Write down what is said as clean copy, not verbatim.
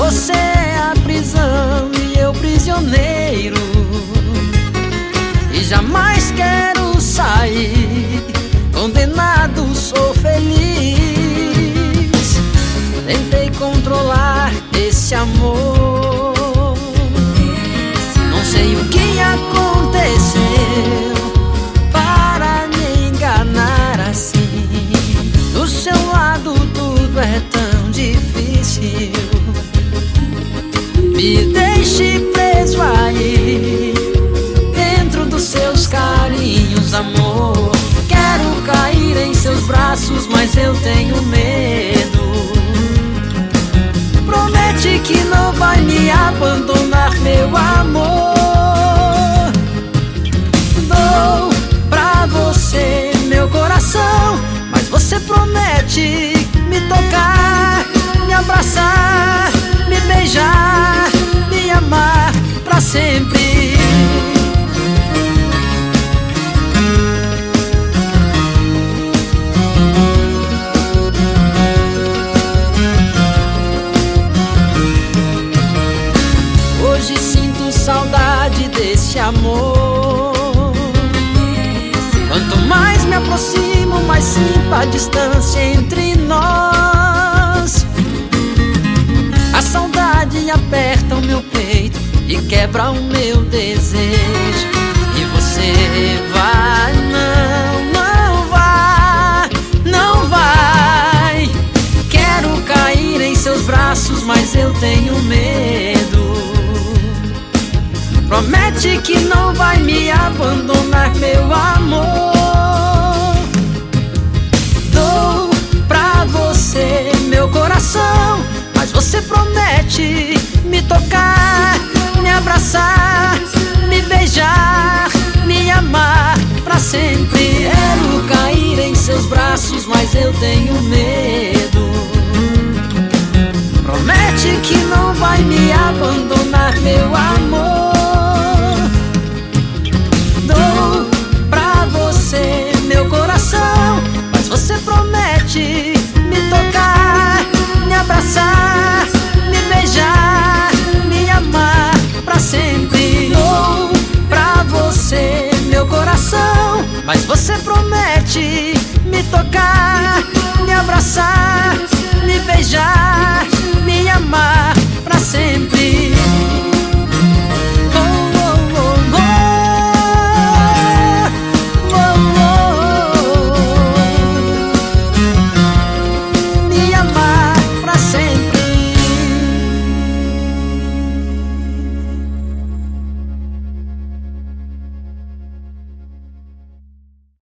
Você é a prisão e eu prisioneiro, e jamais quero sair. Condenado, sou feliz. Tentei controlar esse amor, não sei o que aconteceu para me enganar assim. Do seu lado tudo é tão difícil. Me deixe preso aí, dentro dos seus carinhos, amor. Quero cair em seus braços, mas eu tenho medo. Promete que não vai me abandonar, meu amor. Dou pra você meu coração, mas você promete me tocar, me abraçar, me beijar, me amar pra sempre. Hoje sinto saudade desse amor. Quanto mais me aproximo, mais sinto a distância entre nós. A saudade aperta o meu peito e quebra o meu desejo. E você vai, não vai. Quero cair em seus braços, mas eu tenho medo. Promete que não vai me abandonar, meu amor. Dou pra você meu coração, mas você promete me tocar, me abraçar, me beijar, me amar pra sempre. Quero cair em seus braços, mas eu tenho medo. Promete que não vai me abandonar, meu amor. Mas você promete me tocar, me abraçar, me beijar, me amar pra sempre. Dou pra você meu coração, mas você promete me tocar,